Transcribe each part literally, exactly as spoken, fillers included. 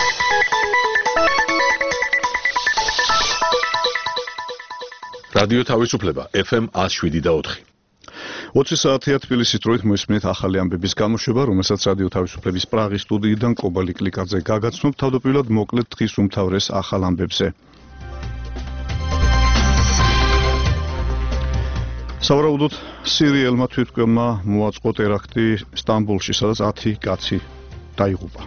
რადიო თავისუფლება ეფ ემ one oh seven და four. ოცი საათია თბილისის დროით მოისმინეთ ახალი ამბების გამოშვება, რომელსაც რადიო თავისუფლების პრაღის სტუდიიდან კობალი კლიკაძე გაგაცნობ. თავდაპირველად მოკლედ დღის უმთავრეს ახალ ამბებზე. სავარაუდოდ სირიელმა თვითმკვლელმა მოაწყო ტერაქტი სტამბოლში, სადაც ათი კაცი დაიღუპა.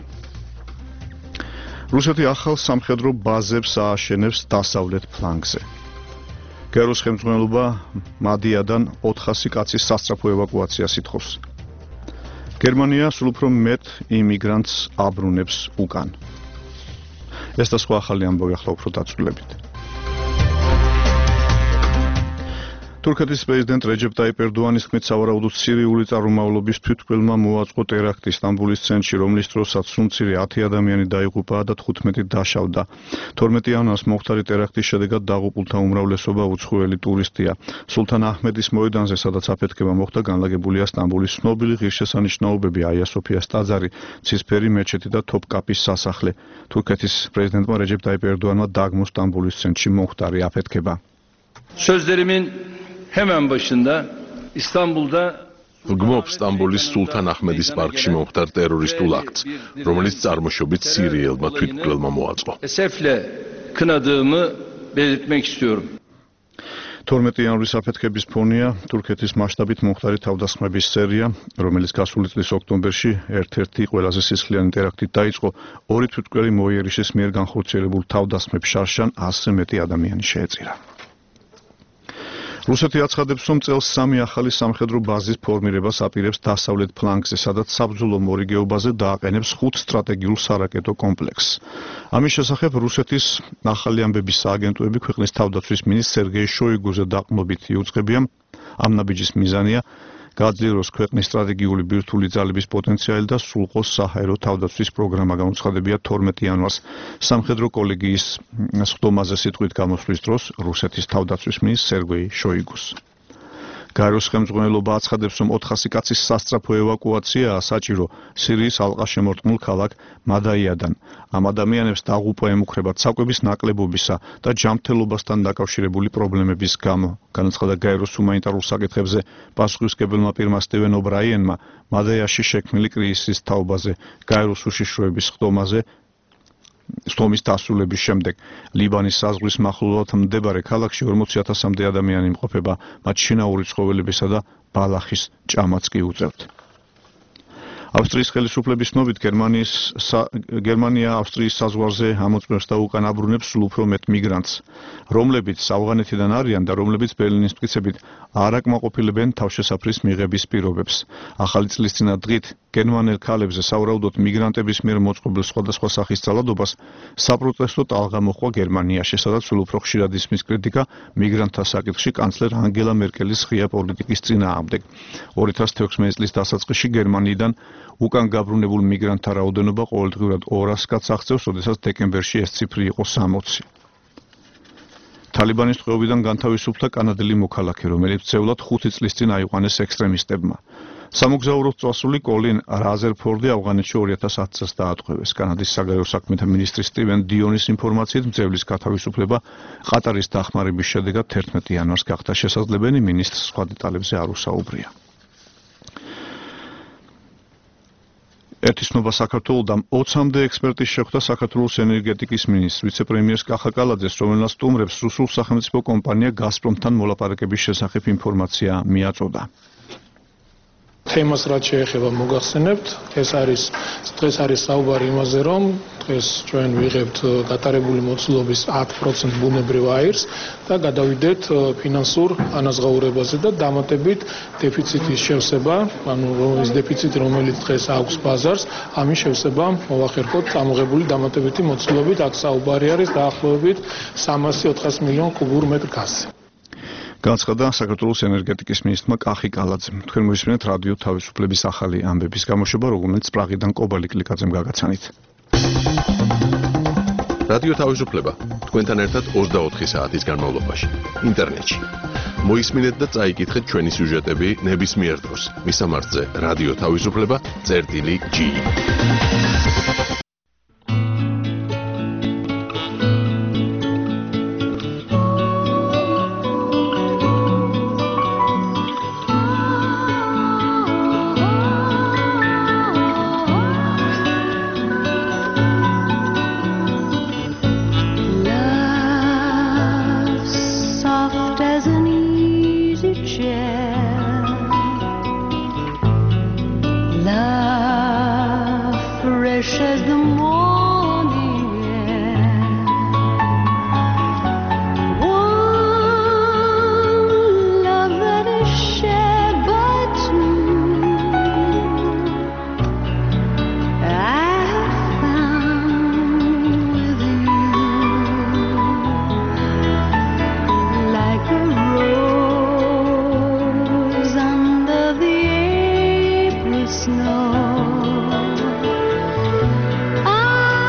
რუსეთი ახალ სამხედრო ბაზებს ააშენებს დასავლეთ ფლანგზე. გაეროს ხელმძღვანელობა მადიადან ოთხასი კაცის სასწრაფო ევაკუაციას ითხოვს. გერმანია სულ უფრო მეტ იმიგრანტს აბრუნებს უკან. ეს და სხვა ახალი ამბავი ახლა უფრო დაწვრილებით. თურქეთის პრეზიდენტ რეჯეპ ტაიპ ერდოანის თქმით, სავარაუდოდ სირიული წარმომავლობის თვითმკვლელმა მოაწყო ტერაქტი სტამბოლის ცენტრში, რომლის დროსაც სუმცირე ათი ადამიანი დაიღუპა და თხუთმეტი დაშავდა. თორმეტი იანვარს მომხდარი ტერაქტის შედეგად დაღუპულთა უმრავლესობა უცხოელი ტურისტია. სულთან აჰმედის მოედანზე, სადაც აფეთქება მოხდა, განლაგებულია სტამბოლის ცნობილი ღირსშესანიშნაობები აია სოფიას ტაძარი, ცისფერი მეჩეთი და თოპკაპის სასახლე. თურქეთის პრეზიდენტმა რეჯეპ ტაიპ ერდოანმა დაგმო სტამბოლის centrში მომხდარი აფეთქება. Sözlerimin hemen başında İstanbul'da გმობ სტამბოლის სულთან აჰმედის პარკში მომხდარ ტერორისტულ აქტს, რომელიც წარმოშობით სირიელმა თვითმკვლელმა მოაწყო. esefle kınadığımı belirtmek istiyorum. თორმეტი იანვრის აფეთქების ფონია თურქეთის მასშტაბით მომხდარი თავდასხმების სერია, რომელიც გასული წლის ოქტომბერში ერთ-ერთი ყველაზე სისხლიანი ტერაქტით დაიწყო. ორი თვითმკვლელი მოიერიშის მიერ განხორციელებულ თავდასხმებს შარშან ასზე მეტი ადამიანი შეეწირა. რუსეთი აცხადებს, რომ წელს სამი ახალი სამხედრო ბაზის ფორმირებას აპირებს დასავლეთ ფლანგზე, სადაც საბრძოლო მორიგეობაზე დააყენებს ხუთ სტრატეგიულ სარაკეტო კომპლექსს. ამის შესახებ რუსეთის ახალი ამბების სააგენტოები ქვეყნის თავდაცვის მინისტრ სერგეი შოიგუზე დაყრდნობით იუწყებიან. ამ ნაბიჯის მიზანია გააძლიეროს ქვეყნის სტრატეგიული ბირთვული ძალების პოტენციალი და სრულყოს საჰაერო თავდაცვის პროგრამა, გამოცხადებია თორმეტი იანვარს სამხედრო კოლეგიის სხდომაზე სიტყვით გამოსვლის დროს რუსეთის თავდაცვის მინისტრ სერგეი შოიგუს. გაეროს ხელმძღვანელობა აცხადებს, რომ ოთხასი კაცის სასწრაფო ევაკუაციაა საჭირო სირიის ალყაშემორტყმულ ქალაქ მადაიადან. ამ ადამიანებს დაღუპვა ემუქრებათ საკვების ნაკლებობისა და ჯანმრთელობასთან დაკავშირებული პრობლემების გამო. განაცხადა გაეროს ჰუმანიტარულ საკითხებზე პასუხისმგებელმა პირმა სტივენ ობრაიენმა მადაიაში შექმნილი კრიზისის თაობაზე, გაეროს უშიშროების სხდომაზე სტომის დასრულების შემდეგ ლიბანის საზღვრის მახლობლად მდებარე ქალაქში ორმოცი ათასამდე ადამიანი იმყოფება, მათ შინაური ცხოველებისა და ბალახის ჭამაც კი უწევთ. ავსტრიის ხელისუფლების ცნობით გერმანია ავსტრიის საზღვარზე ამოწმებს და უკან აბრუნებს სულ უფრო მეტ მიგრანტს, რომლებიც ავღანეთიდან არიან და რომლებიც ბერლინის მტკიცებით არ აკმაყოფილებენ თავშესაფრის მიღების პირობებს. ახალი წლის წინა დღით გერმანელ ქალებზე სავარაუდოდ მიგრანტების მიერ მოწყობილ სხვადასხვა სახის ძალადობას საპროტესტო ტალღა მოჰყვა გერმანიაში, სადაც სულ უფრო ხშირად ისმის კრიტიკა მიგრანტთა საკითხში კანცლერ ანგელა მერკელის ღია პოლიტიკის წინააღმდეგ. ორი ათას თექვსმეტი წლის დასაწყისში გერმანიიდან უკან გაბრუნებულ მიგრანტთა რაოდენობა ყოველდღიურად ორასს კაცს აღწევს, როდესაც დეკემბერში ეს ციფრი იყო სამოცი. თალიბანის ტყვეობიდან განთავისუფლდა კანადელი მოქალაქე, რომელიც ძევლად ხუთი წლის წინ აიყვანეს ექსტრემისტებმა. სამოგზაუროდ წასული კოლინ რაზერფორდი ავღანეთში ორი ათას ათი წელს დაატყვევეს. კანადის საგარეო საქმეთა მინისტრი სტივენ დიონის ინფორმაციით, მძევლის გათავისუფლება ყატარის დახმარების შედეგად თერთმეტი იანვარს გახდა შესაძლებელი. მინისტრს სხვა დეტალებზე არ უსაუბრია. ერთის ნობა საქართველოდან ოცამდე ექსპერტის შეხვდა საქართველოს ენერგეტიკის მინისტრს, ვიცე-პრემიერს კახა კალაძეს, რომელსაც სტუმრებს რუსულ სახელმწიფო კომპანია გაზპრომთან მოლაპარაკების შესახებ ინფორმაცია მიაწოდა. თემას რაც შეეხება მოგახსენებთ, ეს არის დღეს არის საუბარი იმაზე, რომ დღეს ჩვენ ვიღებთ გატარებული მოცულობის ათი პროცენტი ბუნებრივ აირს და გადავიდეთ ფინანსურ ანაზღაურებაზე და დამატებით დეფიციტის შევსება, ანუ ის დეფიციტი, რომელიც დღეს აქვს ბაზარს, ამის შევსება მოვახერხოთ ამოღებული დამატებითი მოცულობით, აქ საუბარი არის დაახლოებით სამასი ოთხასი მილიონი კუბურ მეტრ გაზზე. განაცხადა საქართველოს ენერგეტიკის მინისტრმა კახი კალაძემ. თქვენ მოისმინეთ რადიო თავისუფლების ახალი ამბების გამოშვება, რომელიც პრაღიდან კობალი კლიკაძემ გაგაცანით. რადიო თავისუფლება თქვენთან ერთად ოცდაოთხი საათის განმავლობაში ინტერნეტში. მოისმინეთ და წაიკითხეთ ჩვენი სიუჟეტები ნებისმიერ დროს. მისამართზე რადიო თავისუფლება წერტილი ჯი. as the morning air. One love that is shared by two. I have found with you, like a rose under the April snow. I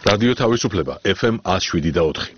რადიო თავისუფლება ეფ ემ one oh seven და four.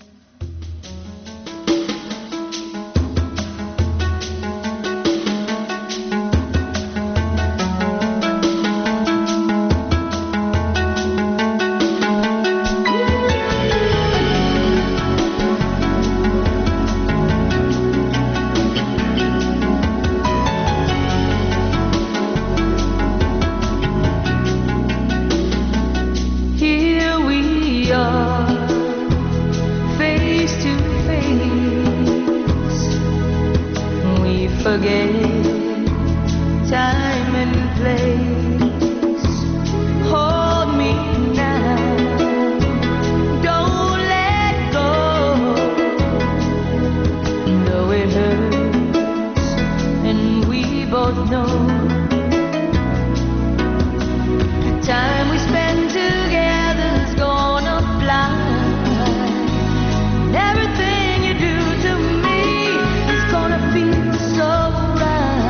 Everything you do to me is gonna feel so right.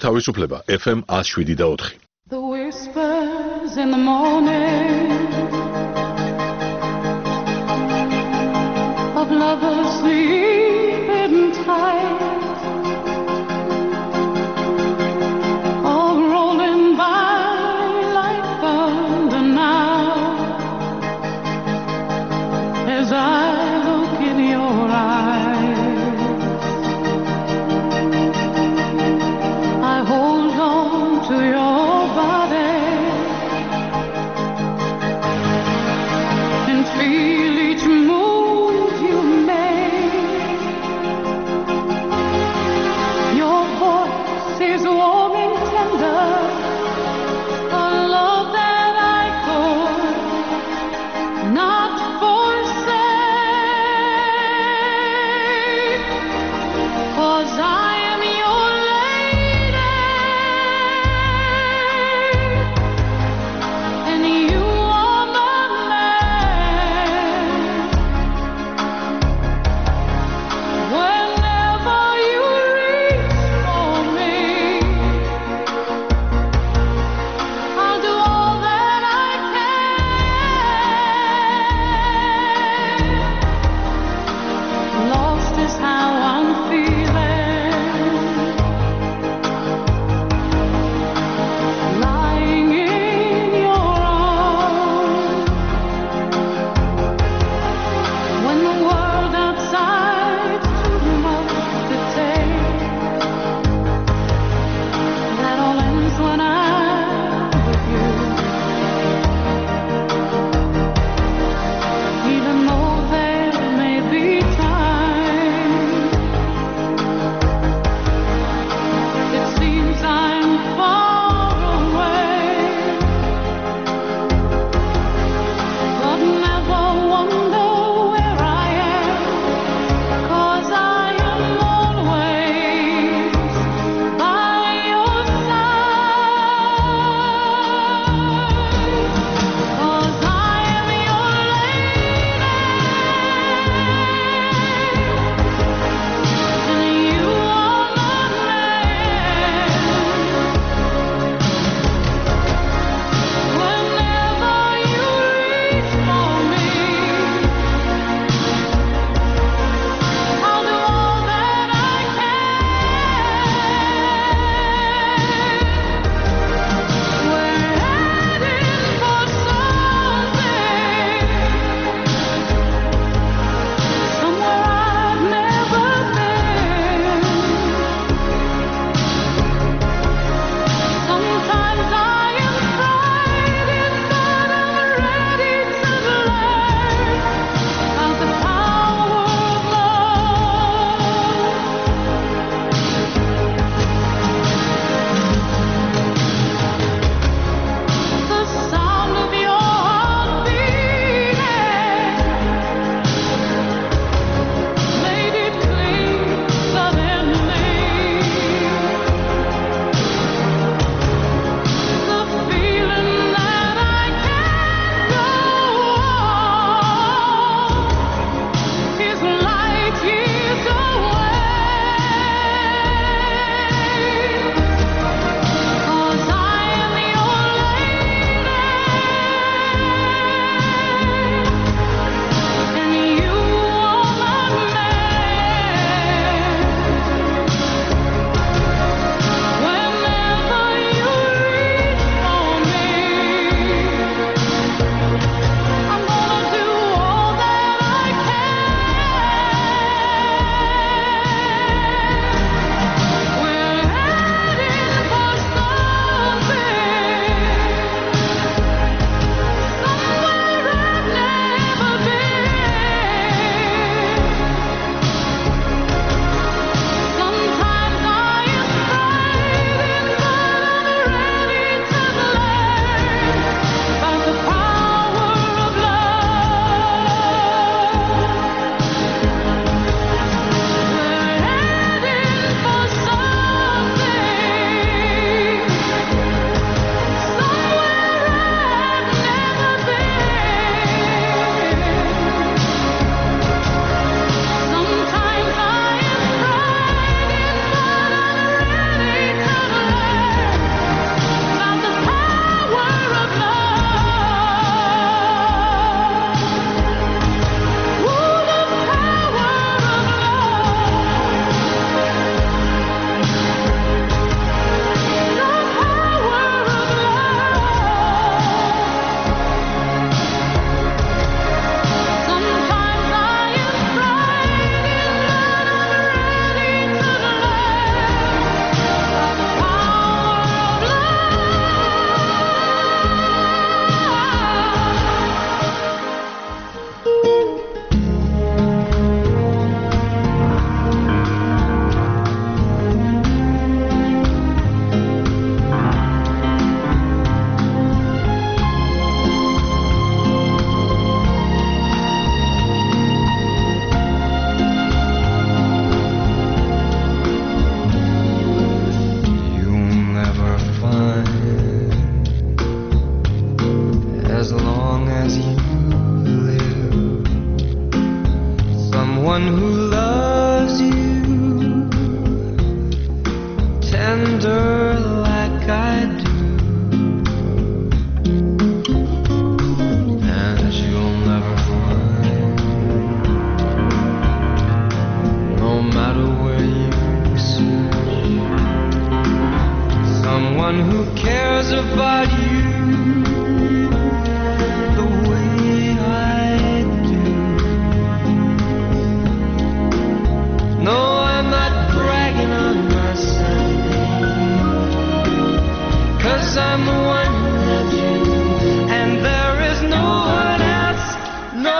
თავისუფლება F M one oh seven და four. The whispers in the morning of lovers sleeping tight, all rolling by like thunder now, as I look in your eyes. I hold on to your body 'cause I'm the one who loves you, and there is no one else, no.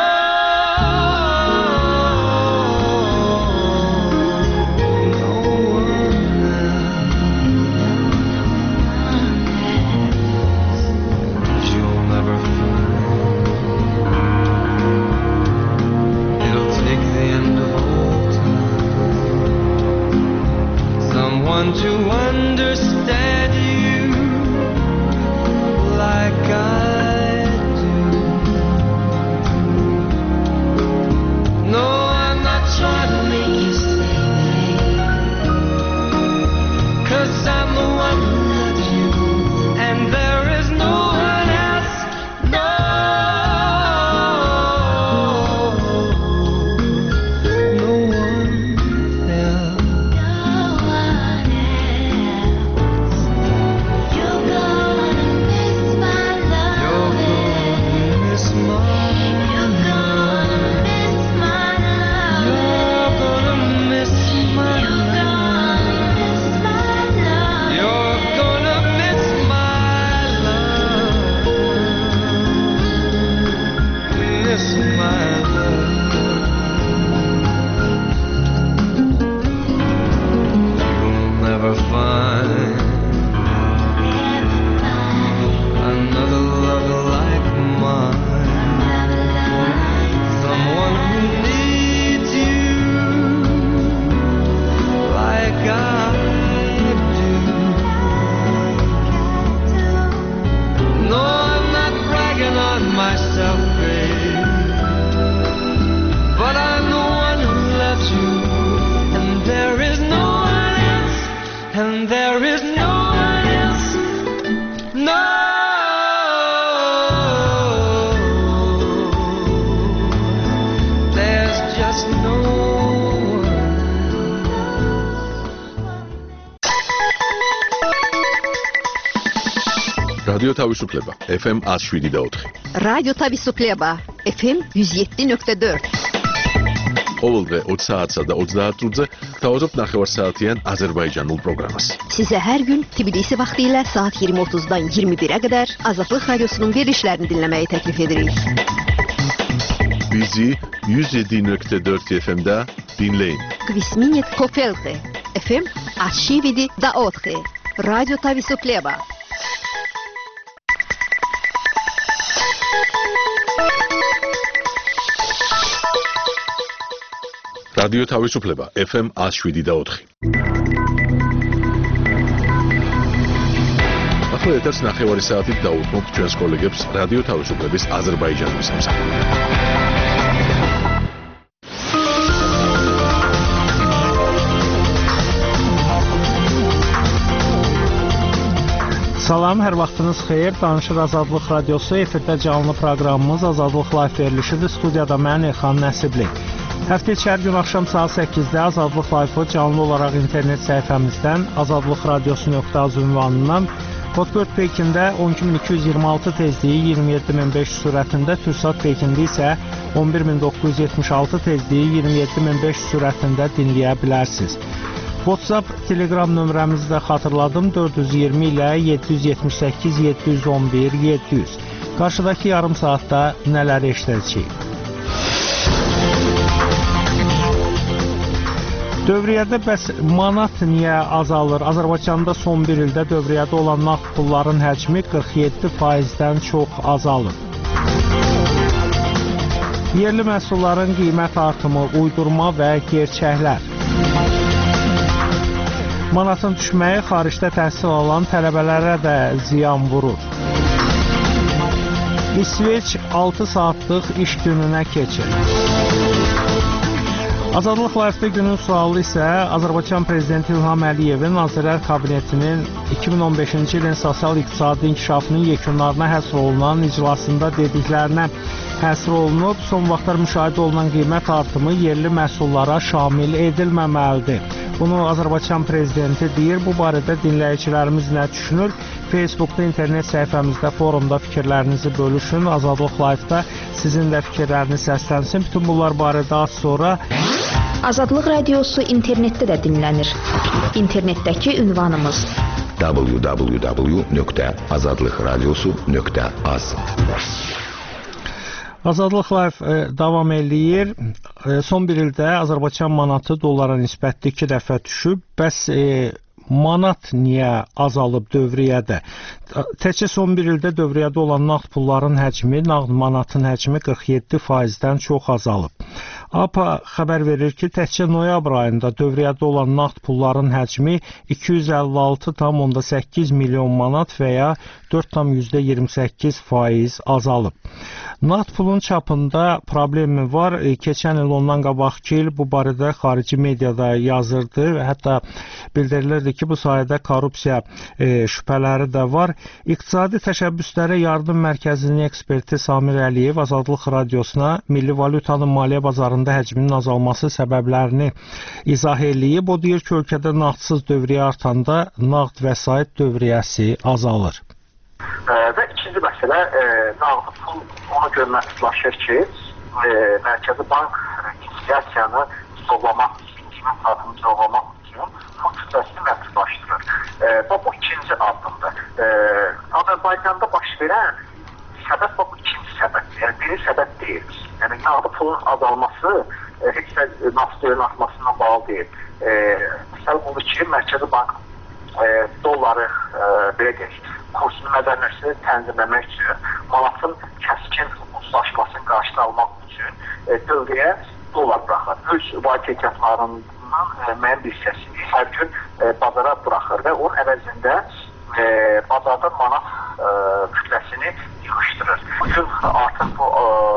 To understand you like I do. No, I'm not trying to make you stay, 'cause I'm the one who loves you, and there is no one else, no. No one else. რადიო თავისუფლება ეფ ემ one oh seven და four. რადიო თავისუფლება ეფ ემ one oh seven point four. ყოველდღე opt საათსა და ოცდაათ წუთზე გთავაზობთ ნახევარსაათიან აზერბაიჯანულ პროგრამას. Size her gün Tbilisi vaxtilə saat yirmi otuzdan iyirmi birə qədər Azadlıq Radiosunun verilişlərini dinləməyi təklif edirik. Bizi one oh seven point four efe em'də dinləyin. Kvisminit Kofelte efe em one oh seven da four. Radyo Tavisupleba. რადიო თავისუფლება ეფ ემ one oh seven და four. ახლა ეთერს ნახევარი საათით დაუთმობთ ჩვენს კოლეგებს რადიო თავისუფლების აზერბაიჯანის სამსახურში. Salam, hər vaxtınız xeyir. Danışır Azadlıq Radiosu, efirdə canlı proqramımız Azadlıq Live verilişidir. Studiyada mən Elxan Nəsibli. Həftə içi hər gün axşam saat səkkizdə Azadlıq Live-ı canlı olaraq internet səhifəmizdən azadlıqradiosu nöqtə az ünvanından Podgord Pekində on iki min iki yüz iyirmi altı tezliyi iyirmi yeddi min beş yüz sürətində, Türksat Pekində isə on bir min doqquz yüz yetmiş altı tezliyi iyirmi yeddi min beş yüz sürətində dinləyə bilərsiniz. WhatsApp, Telegram nömrəmizi də xatırladım, dörd yüz iyirmi ilə yeddi yüz yetmiş səkkiz yeddi yüz on bir yeddi yüz. Qarşıdakı yarım saatda nələr eşidəcəyik? Dövriyyədə bəs manat niyə azalır? Azərbaycanda son bir ildə dövriyyədə olan nağd pulların həcmi qırx yeddi faizdən çox azalır. Yerli məhsulların qiymət artımı, uydurma və gerçəklər. Manatın düşməyi xaricdə təhsil alan tələbələrə də ziyan vurur. İsveç altı saatlıq iş gününə keçir. Azadlıq Live-də günün sualı isə Azərbaycan Prezidenti İlham Əliyevin Nazirlər Kabinetinin iki min on beşinci ilin sosial-iqtisadi inkişafının yekunlarına həsr olunan iclasında dediklərinə həsr olunub. Son vaxtlar müşahidə olunan qiymət artımı yerli məhsullara şamil edilməməlidir. Bunu Azərbaycan Prezidenti deyir. Bu barədə dinləyicilərimiz nə düşünür? Facebookda, internet səhifəmizdə, forumda fikirlərinizi bölüşün. Azadlıq Live-da sizin də fikirləriniz səslənsin. Bütün bunlar barədə az sonra... Azadlıq Radiosu internetdə də dinlənir. İnternetdəki ünvanımız w w w nöqtə azadlıq radiosu nöqtə az. Azadlıq Live e, davam eləyir. E, son bir ildə Azərbaycan manatı dollara nisbətdə iki dəfə düşüb. Bəs e, manat niyə azalıb dövriyyədə? Təkcə son bir ildə dövriyyədə olan nağd pulların həcmi, nağd manatın həcmi qırx yeddi faizdən çox azalıb. A P A xəbər verir ki, təkcə noyabr ayında dövriyyədə olan nağd pulların həcmi iki yüz əlli altı tam səkkiz milyon manat və ya dörd tam iyirmi səkkiz faiz azalıb. Nağd pulun çapında problemi var. E, keçən il ondan qabaqki il bu barədə xarici mediada yazırdı və hətta bildirilirdi ki, bu sayədə korrupsiya e, şübhələri də var. İqtisadi Təşəbbüslərə Yardım Mərkəzinin eksperti Samir Əliyev Azadlıq Radiosuna milli valyutanın maliyyə bazarında həcminin azalması səbəblərini izah eləyib. O deyir ki, ölkədə nağdsız dövriyyə artanda nağd vəsait dövriyyəsi azalır. E, və ikinci məsələ, e, nağd pul ona görə məhdudlaşır ki, e, Mərkəzi Bank inflyasiyanı soğlamaq, qiymət artımını soğlamaq üçün pul kütləsini məhdudlaşdırır. E, və bu ikinci addımdır. E, Azərbaycanda baş verən səbəb bu ikinci səbəb. Yəni birinci səbəb deyil. Yəni nağd pulun azalması e, heç də nağd dövrünün artmasından bağlı deyil. E, məsələ budur ki, Mərkəzi Bank e, dolları e, belə deyək, kursunu mədəniyyətini tənzimləmək üçün, manatın kəskin uzlaşmasını qarşıda almaq üçün e, dövrəyə dolar buraxır. Öz vahid ehtiyatlarından e, müəyyən bir hissəsini hər gün e, bazara buraxır və onun əvəzində e, bazarda manat e, kütləsini yığışdırır. Bugün artıq bu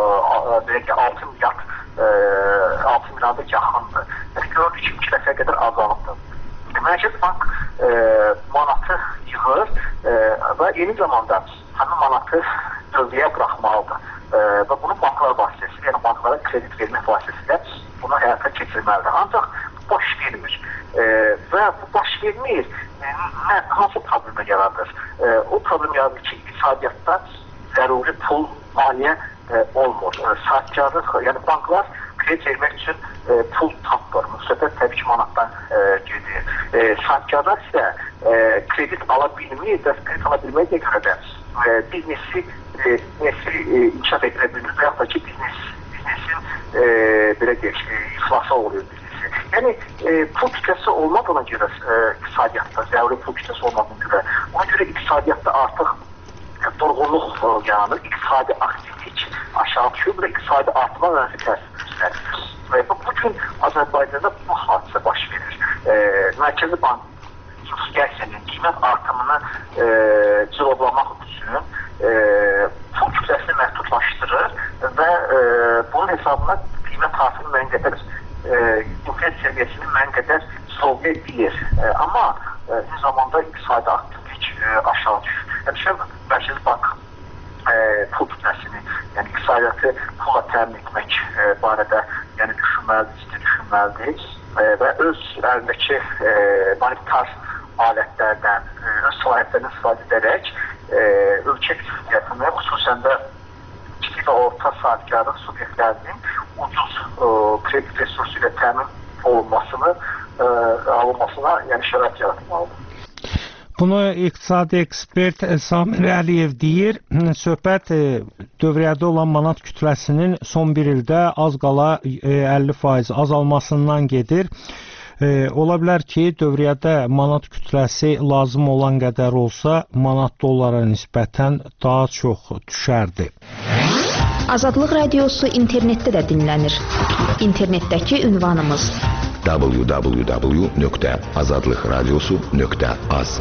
e, altı milyard e, altı milyarda yaxındır. Yəni gördük ki, iki dəfəyə qədər azalıbdır. Mərkəzi Bank e, manatı yığır e, və eyni zamanda həmin manatı dövrəyə buraxmalıdır. E, və bunu banklar vasitəsilə, yəni banklara kredit vermək vasitəsilə bunu həyata keçirməlidir. Ancaq bu baş vermir. E, və bu baş vermir, e, nə, hansı problemi yaradır? E, o problem yaradır ki, iqtisadiyyatda zəruri pul, maliyyə e, olmur. E, sahibkarlıq, yəni banklar kredit vermək üçün e, pul tapmır. Bu söhbət təbii ki, manatdan e, gedir. E, sahibkarlar isə e, kredit ala bilmir və kredit ala bilməyə görə də e, biznesi, e, biznesi e, inkişaf edə bilmir və yaxud da ki, biznes, biznesin e, belə deyək, e, iflasa oluyor biznesi. Yəni, e, pul kütləsi olmadığına görə e, iqtisadiyyatda, zəruri pul kütləsi olmadığına görə, ona görə iqtisadiyyatda artıq e, durğunluq e, yaranır, iqtisadi aktivlik aşağı düşür və iqtisadi artıma mənfi təsir göstərir. Və bugün Azərbaycanda bu hadisə baş verir. E, Mərkəzi Bank inflyasiyanın qiymət artımını e, cilovlamaq üçün e, pul kütləsini məhdudlaşdırır və e, bunun hesabına qiymət artımını müəyyən qədər e, inflyasiya səviyyəsini müəyyən qədər cilovlaya bilir. E, amma e, eyni zamanda iqtisadi aktivlik e, aşağı düşür. Yəni, Mərkəzi Bank e, pul kütləsini, yəni iqtisadiyyatı pulla təmin etmək e, barədə yəni düşünməlidir, ciddi düşünməlidir e, və öz əlindəki e, monetar alətlərdən, e, öz sahiblərindən istifadə edərək e, ölkə iqtisadiyyatını, xüsusən də kiçik və orta sahibkarlıq subyektlərinin ucuz e, kredit resursu ilə təmin olunmasını, e, alınmasına yəni şərait yaratmalıdır. Bunu iqtisadi ekspert Samir Əliyev deyir. Söhbət dövriyyədə olan manat kütləsinin son bir ildə az qala əlli faiz azalmasından gedir. E, ola bilər ki, dövriyyədə manat kütləsi lazım olan qədər olsa, manat dollara nisbətən daha çox düşərdi. Azadlıq Radiosu internetdə də dinlənir. İnternetdəki ünvanımız w w w nöqtə azadlıq radiosu nöqtə az.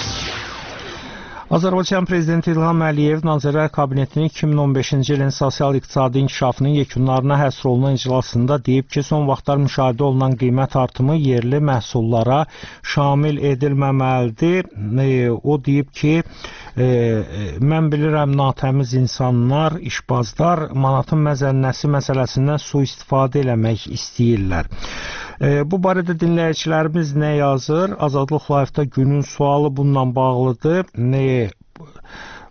Azərbaycan Prezidenti İlham Əliyev Nazirlər Kabinetinin iki min on beşinci ilin sosial-iqtisadi inkişafının yekunlarına həsr olunan iclasında deyib ki, son vaxtlar müşahidə olunan qiymət artımı yerli məhsullara şamil edilməməlidir. E, o deyib ki, e, mən bilirəm natəmiz insanlar, işbazlar manatın məzənnəsi məsələsindən sui-istifadə eləmək istəyirlər. E, bu barədə dinləyicilərimiz nə yazır? Azadlıq Live-da günün sualı bununla bağlıdır. Ne,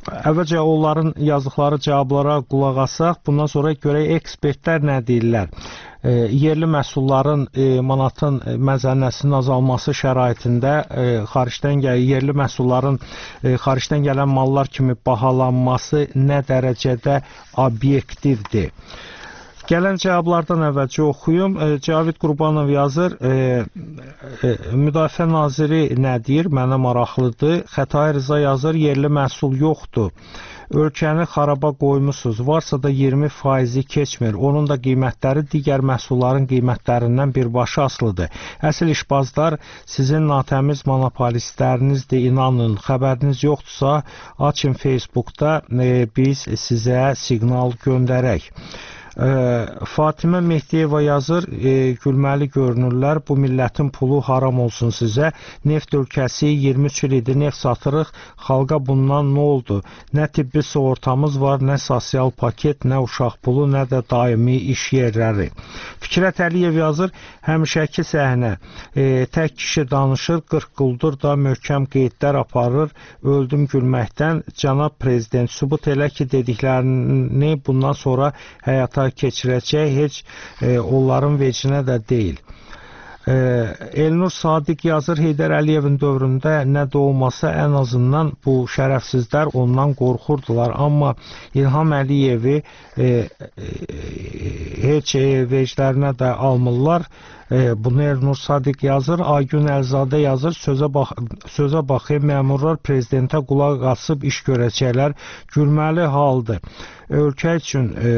əvvəlcə onların yazdıqları cavablara qulaq asaq, bundan sonra görək ekspertlər nə deyirlər. E, yerli məhsulların e, manatın məzənnəsinin azalması şəraitində e, xaricdən gəl yerli məhsulların e, xaricdən gələn mallar kimi bahalanması nə dərəcədə obyektivdir? Gələn cavablardan əvvəlcə oxuyum. E, Cavid Qurbanov yazır, e, e, Müdafiə Naziri nə deyir? Mənə maraqlıdır. Xətai Rıza yazır, yerli məhsul yoxdur. Ölkəni xaraba qoymusunuz. Varsa da iyirmi faizi keçmir. Onun da qiymətləri digər məhsulların qiymətlərindən birbaşa asılıdır. Əsl işbazlar sizin natəmiz monopolistlərinizdir, inanın. Xəbəriniz yoxdursa, açın Facebookda, e, biz sizə siqnal göndərək. E, Fatimə Mehdiyeva yazır, e, gülməli görünürlər, bu millətin pulu haram olsun sizə. Neft ölkəsi iyirmi üç il idi, neft satırıq, xalqa bundan nə oldu? Nə tibbi sığortamız var, nə sosial paket, nə uşaq pulu, nə də daimi iş yerləri. Fikrət Əliyev yazır, həmişəki səhnə, e, tək kişi danışır, qırx quldur da möhkəm qeydlər aparır, öldüm gülməkdən, cənab prezident, sübut elə ki, dediklərini bundan sonra həyata keçirəcək, heç e, onların vecinə də deyil. E, Elnur Sadiq yazır, Heydər Əliyevin dövründə nə də olmasa ən azından bu şərəfsizlər ondan qorxurdular. Amma İlham Əliyevi e, e, heç e, veclərinə də almırlar. E, bunu Elnur Sadiq yazır, Aygün Əlzadə yazır, sözə, bax sözə baxayım, məmurlar prezidentə qulaq asıb iş görəcəklər, gülməli haldır. Ölkə üçün e,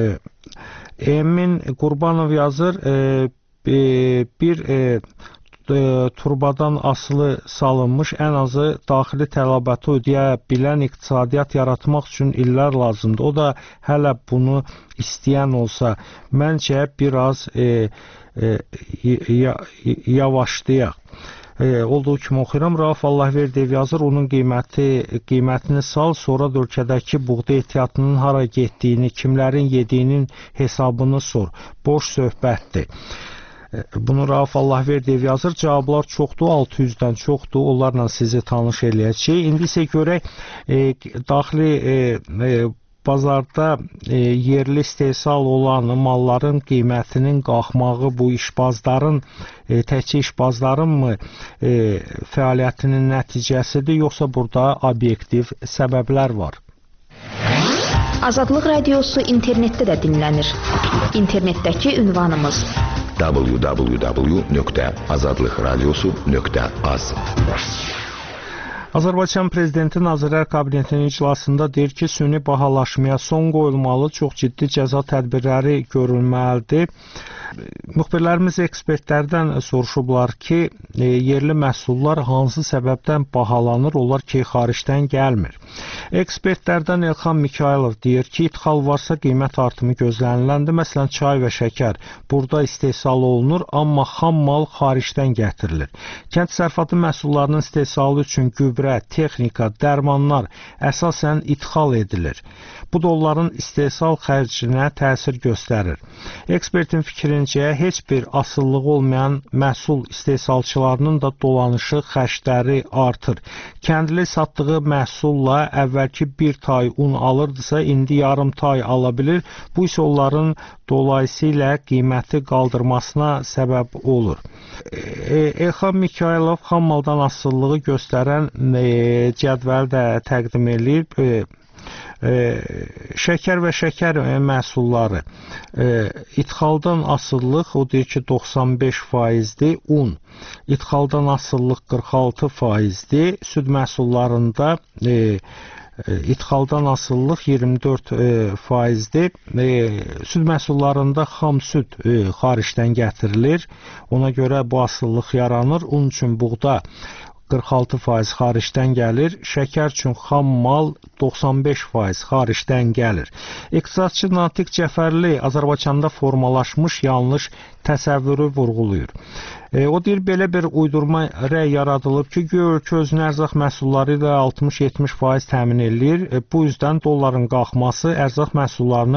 Emin Qurbanov yazır, e, bir e, turbadan asılı salınmış ən azı daxili tələbatı ödəyə bilən iqtisadiyyat yaratmaq üçün illər lazımdır. O da hələ bunu istəyən olsa, məncə biraz e, e, ya, yavaşlayaq. E, olduğu kimi oxuyuram. Rauf Allahverdiyev yazır, onun qiyməti, qiymətini sal, sonra da ölkədəki buğda ehtiyatının hara getdiyini, kimlərin yediyinin hesabını sor. Boş söhbətdir. E, bunu Rauf Allahverdiyev yazır. Cavablar çoxdur, altı yüzdən çoxdur. Onlarla sizi tanış eləyəcək. İndi isə görək, e, daxili e, e, bazarda e, yerli istehsal olan malların qiymətinin qalxmağı bu işbazların, e, təkcə işbazların mı e, fəaliyyətinin nəticəsidir, yoxsa burada obyektiv səbəblər var? Azadlıq Radiosu internetdə də dinlənir. İnternetdəki ünvanımız w w w nöqtə azadlıq radiosu nöqtə az. Azərbaycan Prezidenti Nazirlər Kabinetinin iclasında deyir ki, süni bahalaşmaya son qoyulmalı, çox ciddi cəza tədbirləri görülməlidir. Müxbirlərimiz ekspertlərdən soruşublar ki, e, yerli məhsullar hansı səbəbdən bahalanır, onlar ki, xaricdən gəlmir. Ekspertlərdən Elxan Mikailov deyir ki, ithal varsa qiymət artımı gözləniləndir. Məsələn, çay və şəkər burada istehsal olunur, amma xam mal xaricdən gətirilir. Kənd təsərrüfatı məhsullarının istehsalı üçün gübrə, texnika, dərmanlar əsasən ithal edilir. Bu da onların istehsal xərcinə təsir göstərir. Ekspertin fikrincə, heç bir asıllığı olmayan məhsul istehsalçılarının da dolanışı xərcləri artır. Kəndli satdığı məhsulla əvvəlki bir tay un alırdısa, indi yarım tay ala bilir. Bu isə onların dolayısıyla qiyməti qaldırmasına səbəb olur. Elxan Mikailov xam maldan asılılığı göstərən e, cədvəli də təqdim edib. E, E, şəkər və şəkər məhsulları, e, ixaldan asıllıq o deyir ki doxsan beş faizdir, un ixaldan asıllıq qırx altı faizdir, süd məhsullarında e, ixaldan asıllıq iyirmi dörd faizdir. E, süd məhsullarında xam süd e, xaricdən gətirilir, ona görə bu asıllıq yaranır. Un üçün buğda qırx altı faiz xaricdən gəlir, şəkər üçün xam mal doxsan beş faiz xaricdən gəlir. İqtisadçı Natiq Cəfərli Azərbaycanda formalaşmış yanlış təsəvvürü vurğulayır. E, o deyir, belə bir uydurma rəy yaradılıb ki, ölkə özünü ərzaq məhsulları ilə altmış yetmiş faiz təmin edir. E, bu üzdən dolların qalxması ərzaq məhsullarını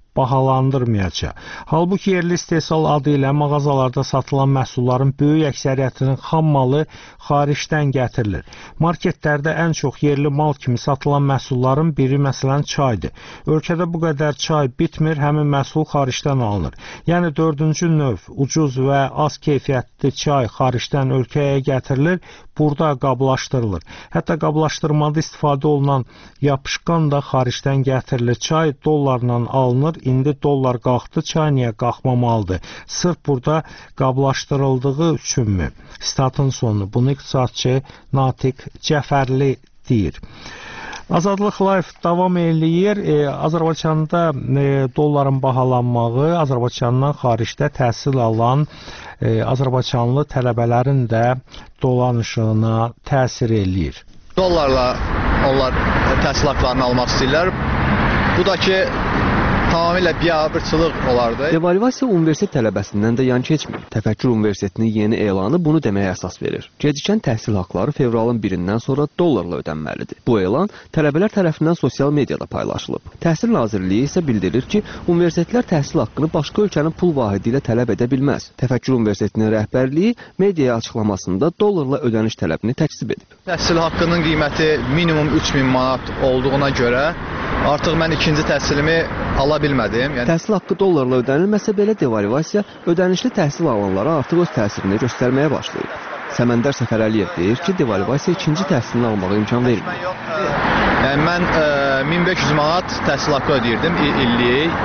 bahalandırmayacaq. Halbuki yerli istehsal adı ilə mağazalarda satılan məhsulların böyük əksəriyyətinin xam malı xaricdən gətirilir. Marketlərdə ən çox yerli mal kimi satılan məhsulların biri məsələn çaydır. Ölkədə bu qədər çay bitmir, həmin məhsul xaricdən alınır. Yəni dördüncü növ ucuz və az keyfiyyətli çay xaricdən ölkəyə gətirilir, burada qablaşdırılır. Hətta qablaşdırmada istifadə olunan yapışqan da xaricdən gətirilir. Çay dollarla alınır, indi dollar qalxdı, çay niyə qalxmamalıdır? Sırf burada qablaşdırıldığı üçünmü? Statın sonu. Bunu iqtisadçı Natiq Cəfərli deyir. Azadlıq Live davam eləyir. E, Azərbaycanda e, dolların bahalanmağı, Azərbaycandan xaricdə təhsil alan e, Azərbaycanlı tələbələrin də dolanışına təsir eləyir. Dollarla onlar təhsil haqqlarını almaq istəyirlər. Bu da ki, tamamilə biabırçılıq olardı. Devalvasiya universitet tələbəsindən də yan keçmir. Təfəkkür Universitetinin yeni elanı bunu deməyə əsas verir. Gecikən təhsil haqqları fevralın birindən sonra dollarla ödənməlidir. Bu elan tələbələr tərəfindən sosial mediada paylaşılıb. Təhsil Nazirliyi isə bildirir ki, universitetlər təhsil haqqını başqa ölkənin pul vahidi ilə tələb edə bilməz. Təfəkkür Universitetinin rəhbərliyi mediaya açıqlamasında dollarla ödəniş tələbini təkzib edib. Təhsil haqqının qiyməti minimum üç min manat olduğuna görə artıq mən ikinci təhsilimi ala bilmədim. Yəni... Təhsil haqqı dollarla ödənilməsə belə devalvasiya ödənişli təhsil alanlara artıq öz təsirini göstərməyə başlayıb. Səməndər Səfərəliyev deyir ki, devalvasiya ikinci təhsilini almağa imkan vermir. Yəni mən e, min beş yüz manat təhsil haqqı ödəyirdim illik.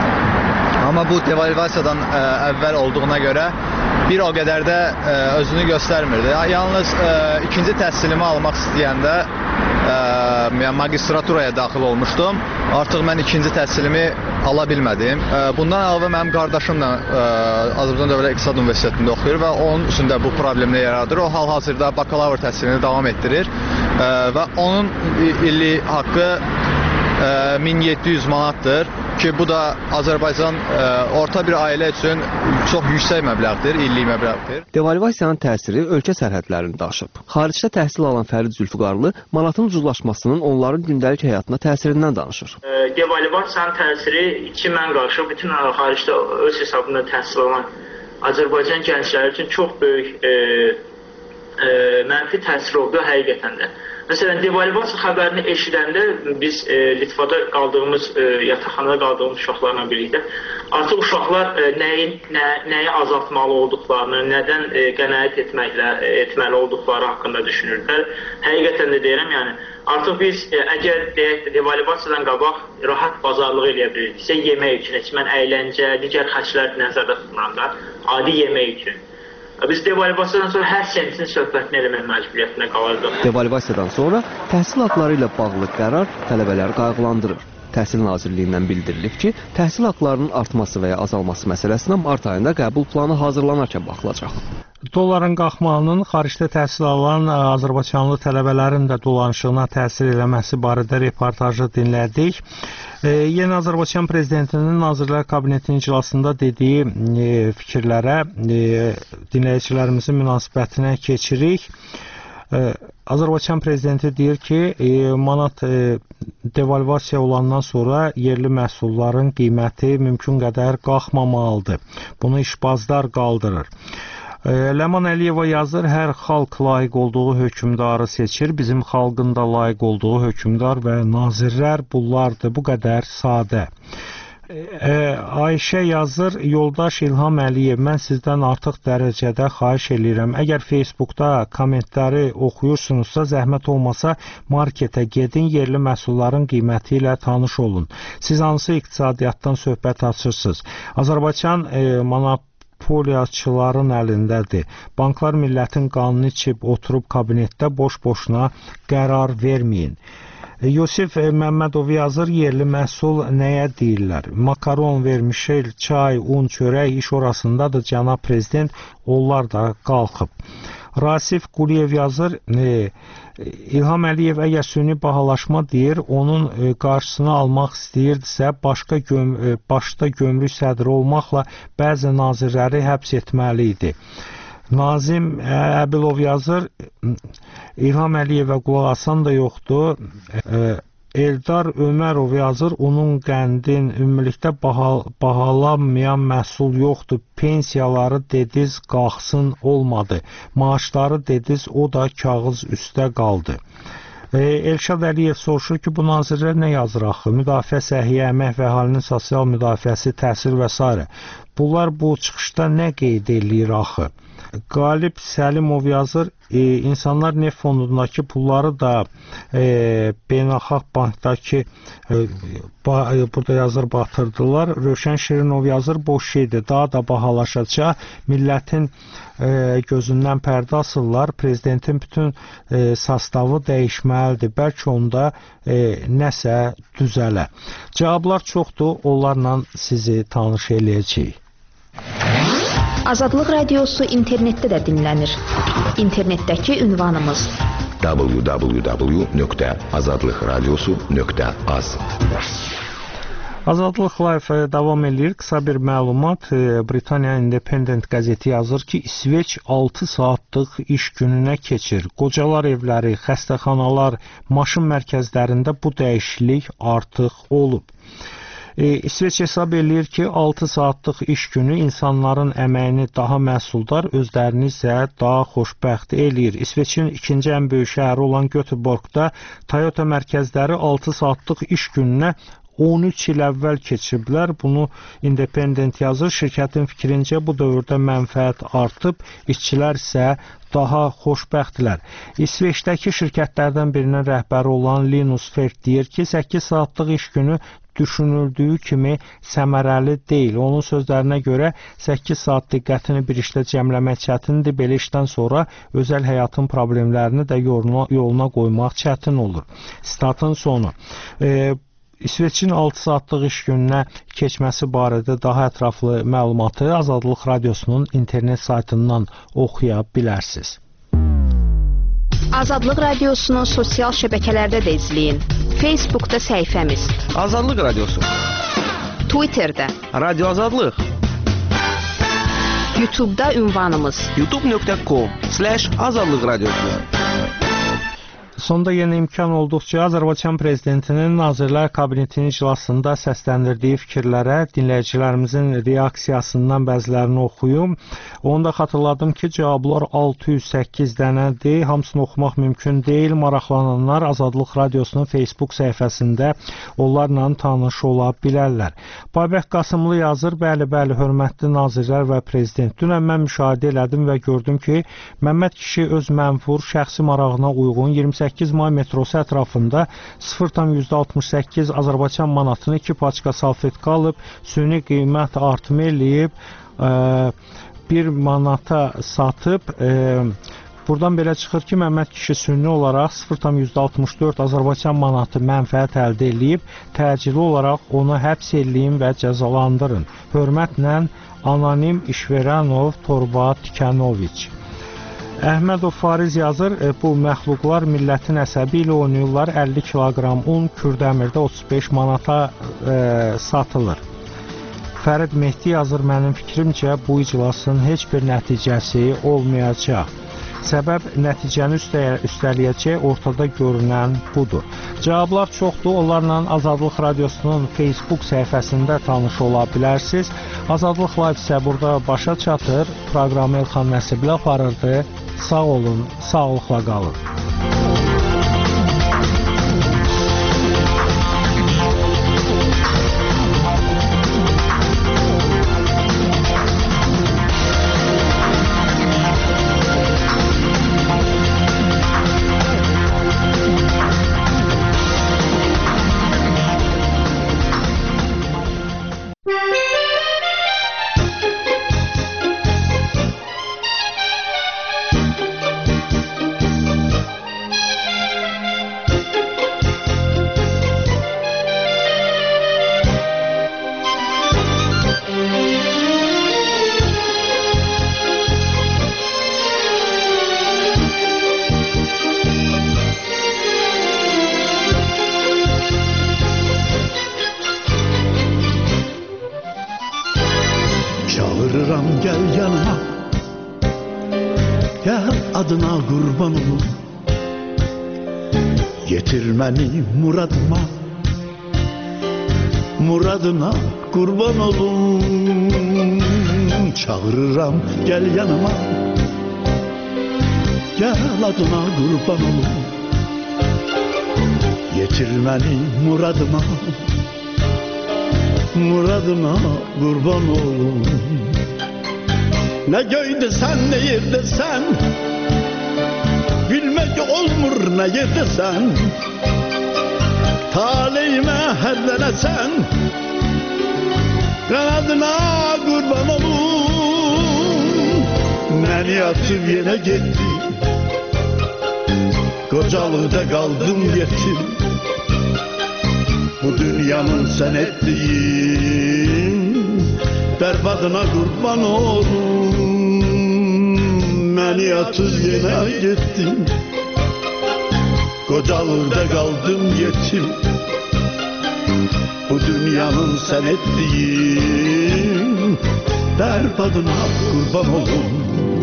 Amma bu devalvasiyadan e, əvvəl olduğuna görə bir o qədər də e, özünü göstərmirdi. Yalnız e, ikinci təhsilimi almaq istəyəndə e, yəni magistraturaya daxil olmuşdum. Artıq mən ikinci təhsilimi ala bilmədim. E, bundan əlavə mənim qardaşım da e, Azərbaycan Dövlət İqtisad Universitetində oxuyur və onun üçün də bu problemini yaradır. O hal-hazırda bakalavr təhsilini davam etdirir e, və onun illik haqqı e, min yeddi yüz manatdır. Ki bu da Azərbaycan e, orta bir ailə üçün çox yüksək məbləğdir, illik məbləğdir. Devalvasiyanın təsiri ölkə sərhədlərini də aşıb. Xaricdə təhsil alan Fərid Zülfüqarlı manatın ucuzlaşmasının onların gündəlik həyatına təsirindən danışır. E, devalvasiyanın təsiri iki mən qarşı bütün xaricdə öz hesabında təhsil alan Azərbaycan gəncləri üçün çox böyük e, e, mənfi təsir oldu həqiqətən də. Məsələn, devalvasiya xəbərini eşidəndə biz e, Litvada qaldığımız, e, yataqxanada qaldığımız uşaqlarla birlikdə artıq uşaqlar e, nəyi, nə, nəyi azaltmalı olduqlarını, nədən e, qənaət etməklə, e, etməli olduqları haqqında düşünürdülər. Həqiqətən də deyirəm, yəni artıq biz e, əgər deyək, devalvasiyadan qabaq rahat bazarlıq eləyə biliriksə, yemək üçün, heç mən əyləncə, digər xərclər nəzərdə tutmuram da, adi yemək üçün. Biz devalvasiyadan sonra hər sentin söhbətini eləmək məcburiyyətində qalırdıq. Devalvasiyadan sonra təhsil haqqları ilə bağlı qərar tələbələri qayğılandırır. Təhsil Nazirliyindən bildirilib ki, təhsil haqqlarının artması və ya azalması məsələsinə mart ayında qəbul planı hazırlanarkən baxılacaq. Dolların qalxmağının xaricdə təhsil alan Azərbaycanlı tələbələrin də dolanışına təsir eləməsi barədə reportajı dinlədik. E, Yeni Azərbaycan Prezidentinin Nazirlər Kabinetinin iclasında dediyi e, fikirlərə e, dinləyicilərimizin münasibətinə keçirik. E, Azərbaycan Prezidenti deyir ki, e, manat e, devalvasiya olandan sonra yerli məhsulların qiyməti mümkün qədər qalxmamalıdır. Bunu işbazlar qaldırır. Ləman Əliyeva yazır, hər xalq layiq olduğu hökmdarı seçir, bizim xalqın da layiq olduğu hökmdar və nazirlər bunlardır, bu qədər sadə. Ayşə yazır, yoldaş İlham Əliyev, mən sizdən artıq dərəcədə xahiş eləyirəm. Əgər Facebookda kommentləri oxuyursunuzsa, zəhmət olmasa marketə gedin, yerli məhsulların qiyməti ilə tanış olun. Siz hansı iqtisadiyyatdan söhbət açırsınız? Azərbaycan e, monopol Poliyaçıların əlindədir. Banklar millətin qanını içib oturub kabinetdə boş-boşuna qərar verməyin. Yusif Məmmədov yazır, yerli məhsul nəyə deyirlər? Makaron vermişil, çay, un, çörək iş orasındadır, cənab prezident, onlar da qalxıb. Rasif Quliyev yazır, e, İlham Əliyev əgər süni bahalaşma deyir, onun e, qarşısını almaq istəyirdisə, başqa göm, e, başda gömrük sədri olmaqla bəzi nazirləri həbs etməli idi. Nazim Əbilov yazır, İlham Əliyevə qulaq asan da yoxdur, e, Eldar Ömərov yazır, onun qəndin ümumilikdə baha, bahalanmayan məhsul yoxdur. Pensiyaları dediz qalxsın olmadı. Maaşları dediz o da kağız üstə qaldı. E, Elşad Əliyev soruşur ki, bu nazirlər nə yazır axı? Müdafiə, səhiyyə, əmək və əhalinin sosial müdafiəsi, təhsil və s. Bunlar bu çıxışda nə qeyd eləyir axı? Qalib Səlimov yazır, e, insanlar neft fondundakı pulları da e, Beynəlxalq Bankdakı e, ba, e, burada yazır batırdılar. Rövşən Şirinov yazır, boş şeydir, daha da bahalaşacaq. Millətin e, gözündən pərdə asırlar. Prezidentin bütün e, sastavı dəyişməlidir. Bəlkə onda e, nəsə düzələ. Cavablar çoxdur, onlarla sizi tanış eləyəcəyik. Azadlıq Radiosu internetdə də dinlənir. İnternetdəki ünvanımız w w w nöqtə azadlıq radiosu nöqtə az. Azadlıq Live davam edir. Qısa bir məlumat. Britaniya Independent qəzeti yazır ki, İsveç altı saatlıq iş gününə keçir. Qocalar evləri, xəstəxanalar, maşın mərkəzlərində bu dəyişiklik artıq olub. E, İsveç hesab eləyir ki, altı saatlıq iş günü insanların əməyini daha məhsuldar, özlərini isə daha xoşbəxt eləyir. İsveçin ikinci ən böyük şəhəri olan Göteborgda Toyota mərkəzləri altı saatlıq iş gününə on üç il əvvəl keçiblər. Bunu Independent yazır. Şirkətin fikrincə bu dövrdə mənfəət artıb, işçilər isə daha xoşbəxtlər. İsveçdəki şirkətlərdən birinin rəhbəri olan Linus Fert deyir ki, səkkiz saatlıq iş günü düşünüldüyü kimi səmərəli deyil. Onun sözlərinə görə səkkiz saat diqqətini bir işlə cəmləmək çətindir. Belə işdən sonra özəl həyatın problemlərini də yoluna, yoluna qoymaq çətin olur. Statın sonu. E, İsveçin altı saatlıq iş gününə keçməsi barədə daha ətraflı məlumatı Azadlıq Radiosunun internet saytından oxuya bilərsiniz. Azadlıq Radiosunu sosial şəbəkələrdə də izləyin. Facebookda səhifəmiz Azadlıq Radiosu, Twitterdə Radio Azadlıq, YouTube'da ünvanımız youtube nöqtə com slash azadlıq radiosu. Sonda yenə imkan olduqca Azərbaycan Prezidentinin Nazirlər Kabinetinin iclasında səsləndirdiyi fikirlərə dinləyicilərimizin reaksiyasından bəzilərini oxuyum. Onu da xatırladım ki, cavablar altı yüz səkkiz dənədir. Hamısını oxumaq mümkün deyil. Maraqlananlar Azadlıq Radiosunun Facebook səhifəsində onlarla tanış ola bilərlər. Babək Qasımlı yazır, bəli, bəli, hörmətli nazirlər və prezident. Dünən mən müşahidə elədim və gördüm ki, Məmməd kişi öz mənfur, şəxsi marağına uyğun iyirmi səkkiz may metrosu ətrafında sıfır nöqtə altmış səkkiz Azərbaycan manatını iki paçka salfetka alıb, süni qiymət artımı eləyib, e, bir manata satıb. E, buradan belə çıxır ki, Məmməd kişi süni olaraq sıfır nöqtə altmış dörd Azərbaycan manatı mənfəət əldə eləyib, təcili olaraq onu həbs eləyin və cəzalandırın. Hörmətlə Anonim İşveranov Torba Tikanoviç. Əhmədov Fariz yazır, e, bu məxluqlar millətin əsəbi ilə oynayırlar, əlli kiloqram un Kürdəmirdə otuz beş manata e, satılır. Fərid Mehdi yazır, mənim fikrimcə bu iclasın heç bir nəticəsi olmayacaq. Səbəb nəticəni üstə, üstələyəcək, ortada görünən budur. Cavablar çoxdur, onlarla Azadlıq Radiosunun Facebook səhifəsində tanış ola bilərsiniz. Azadlıq Live isə burada başa çatır. Proqramı Elxan Nəsibli aparırdı. Sağ olun, sağlıqla qalın. Çağırıram gel yanıma, gel adına kurban olur. Getirmeni muradıma, muradına kurban olum. Çağırıram gel yanıma, gel adına kurban olum. Getirmeni muradıma, muradına kurban olum. Ne göyde sen ne yerde sen, bilmek olmur ne yerde sen. Taleyime herlenesen, kanadına kurban olum. Beni atıp yine gitti, kocalıkta kaldım yetim. Bu dünyanın sen ettiğin berbatına kurban olum. Beni atıp yine gittin, kocalıkta kaldım yetim. Bu dünyanın sen ettiğin berbatına kurban olum.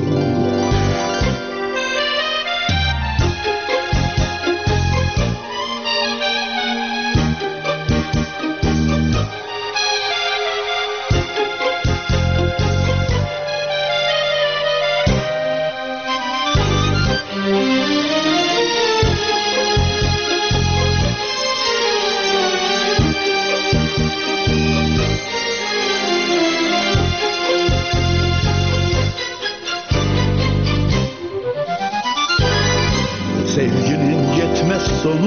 Sevginin yetmez sonu,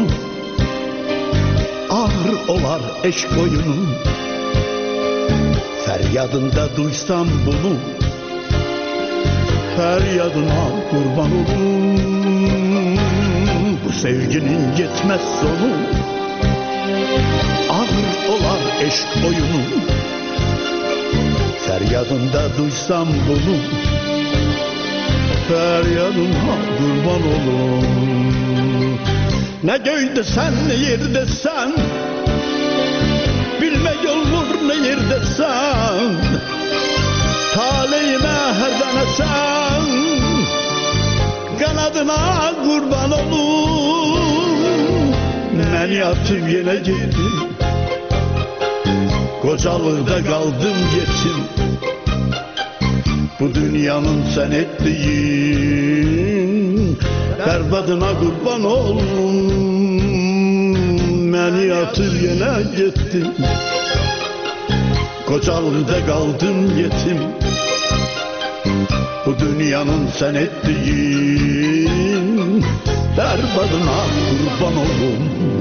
ağır olar eşk oyunu. Feryadında duysam bunu, feryadına kurban olum. Bu sevginin yetmez sonu, ağır olar eşk oyunu. Feryadında duysam bunu, feryadına kurban olum. Ne göyde sen ne yerde sen, bilmek olur ne yerde sen. Taleyime herdenesen, kanadına kurban olum. Beni atıp yine gitti, kocalıkta kaldım yetim. Bu dünyanın sen ettiğin berbatına kurban olum. Beni atıp yine gittin, kocalıkta kaldım yetim. Bu dünyanın sen ettiğin berbatına kurban olum.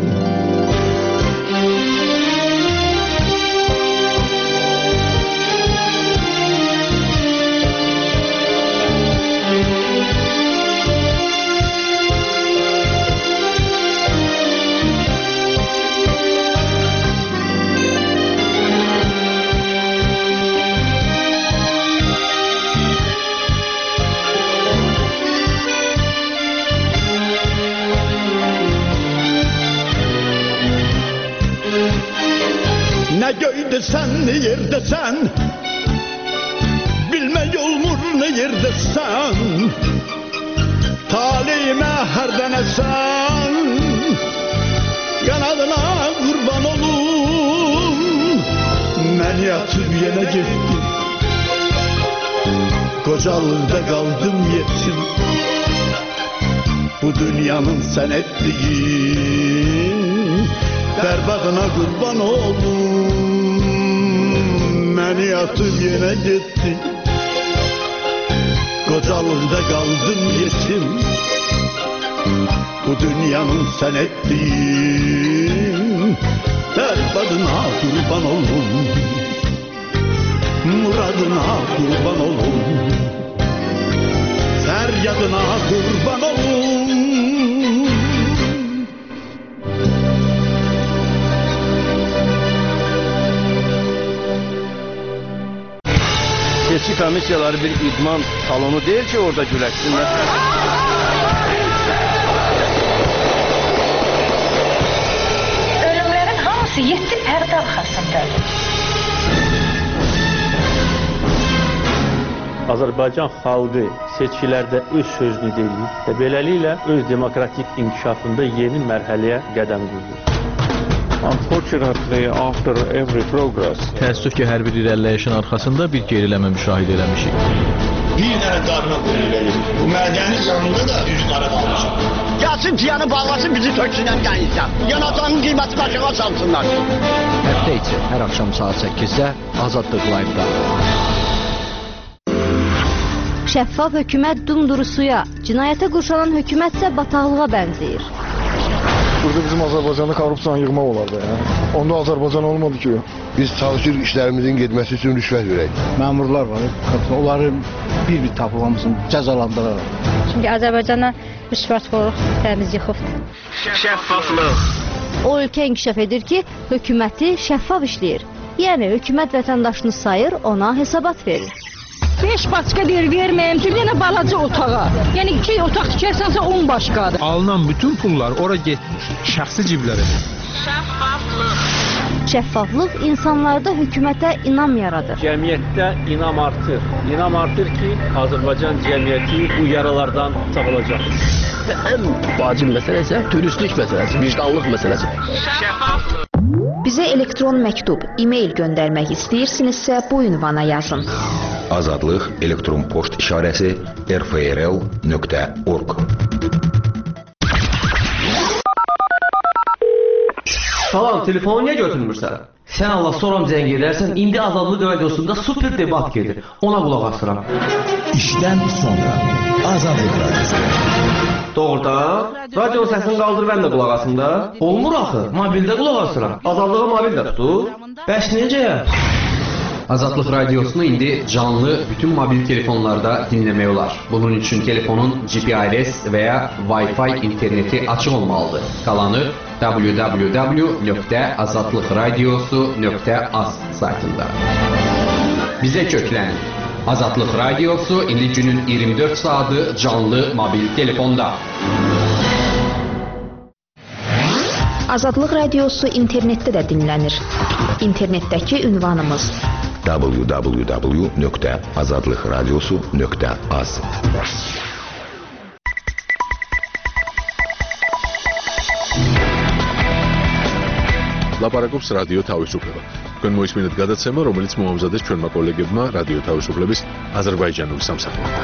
Ne göyde sen ne yerde sen, bilmek olmur ne yerde sen. Taleyime herdenesen, kanadına kurban olum. Beni atıp yine gitti, kocalıkta kaldım yetim. Bu dünyanın sen ettiğin berbatına kurban olum. Beni atıp yine gitti, kocalıkta kaldım yetim. Bu dünyanın sen ettiğin berbatına kurban olum. Muradına kurban olum, feryadına kurban olum. Seçki komisyaları bir idman salonu değil ki orada güleşsinler. Ölümlerin hamısı yetti perde arkasındadır. Azərbaycan xalqı seçkilərdə öz sözünü deyir və beləliklə öz demokratik inkişafında yeni mərhələyə qədəm qoyur. Unfortunately, after every progress, təəssüf ki, hər bir irəliləyişin arxasında bir geriləmə müşahidə eləmişik. Bir dənə qarına qoyulur. Bu mədəni yanında da üç qara qalmışıq. Gəlsin piyanı bağlasın, bizi töksünən gəlirsən. Yanacağının qiymətini aşağı salsınlar. Həftə içi hər axşam saat səkkizdə Azadlıq Live-da. Şəffaf hökumət dumduru suya, cinayətə qurşanan hökumət isə bataqlığa bənzəyir. Burada bizim Azərbaycanda korrupsiyanı yığmaq olardı. Yəni. Onda Azərbaycan olmadı ki. Biz çalışırıq işlərimizin getməsi üçün rüşvət verək. Məmurlar var, onları bir-bir tapılmasın, cəzalandıraraq. Çünki Azərbaycana rüşvətxorluq təmiz yıxıbdır. Şəffaflıq. O ölkə inkişaf edir ki, hökuməti şəffaf işləyir. Yəni, hökumət vətəndaşını sayır, ona hesabat verir. beş başqa deyir, verməyəm ki, bir dənə balaca otağa. Yəni, iki otaq tikərsənsə on başqadır. Alınan bütün pullar ora getmir, şəxsi ciblərə. Şəffaflıq. Şəffaflıq insanlarda hökumətə inam yaradır. Cəmiyyətdə inam artır. İnam artır ki, Azərbaycan cəmiyyəti bu yaralardan sağolacaq. Ən vacib məsələ isə turistlik məsələsi, vicdanlıq məsələsi. Şəffaflıq. Bizə elektron məktub, e-mail göndərmək istəyirsinizsə bu ünvana yazın. Azadlıq elektron poçt işarəsi r f r l nöqtə org. Salam, telefonu niyə götürmürsən? Sən Allah soram zəng edərsən, indi Azadlıq radiosunda super debat gedir. Ona qulaq asıram. İşdən sonra Azadlıq radiosu. Doğrudan, radio səsini qaldır, mən də qulaq asım da. Olmur axı, mobildə qulaq asıram. Azadlığı mobildə tutur. Bəs necə? Azadlıq radiosunu indi canlı bütün mobil telefonlarda dinləmək olar. Bunun üçün telefonun G P R S və ya Wi-Fi interneti açıq olmalıdır. Qalanı w w w nöqtə azadlıqradiosu nöqtə az saytında. Bizə köklənin. Azadlıq radiosu indi günün iyirmi dörd saatı canlı mobil telefonda. Azadlıq radiosu internetdə də dinlənir. İnternetdəki ünvanımız w w w nöqtə azadlıqradiosu nöqtə az. ლაპარაკობს რადიო თავისუფლება. თქვენ მოისმინეთ გადაცემა, რომელიც მოამზადეს ჩვენმა კოლეგებმა რადიო თავისუფლების აზერბაიჯანული სამსახურიდან.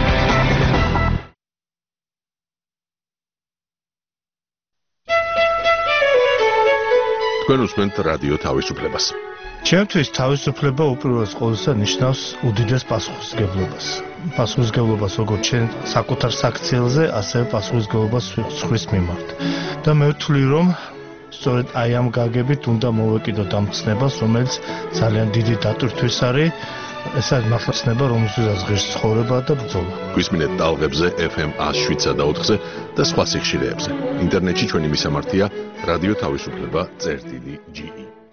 თქვენ უსმენთ რადიო თავისუფლებას. ჩემთვის თავისუფლება უპირველეს ყოვლისა ნიშნავს უდიდეს პასუხისმგებლობას. პასუხისმგებლობას როგორც ჩვენ საკუთარ საქციელზე, ასევე პასუხისმგებლობას სხვის მიმართ. და მე ვთვლი, რომ სწორედ აი ამ გაგებით უნდა მოვეკიდოთ ამ ცნებას, რომელიც ძალიან დიდი დატვირთვის არის. ეს არის მართლა ცნება, რომელსაც ღირს ცხოვრება და ბრძოლა. გვისმინეთ ტალღებზე F M one oh seven და ოთხზე და სხვა სიხშირეებზე. ინტერნეტში ჩვენი მისამართია რადიო თავისუფლება წერტილი G E.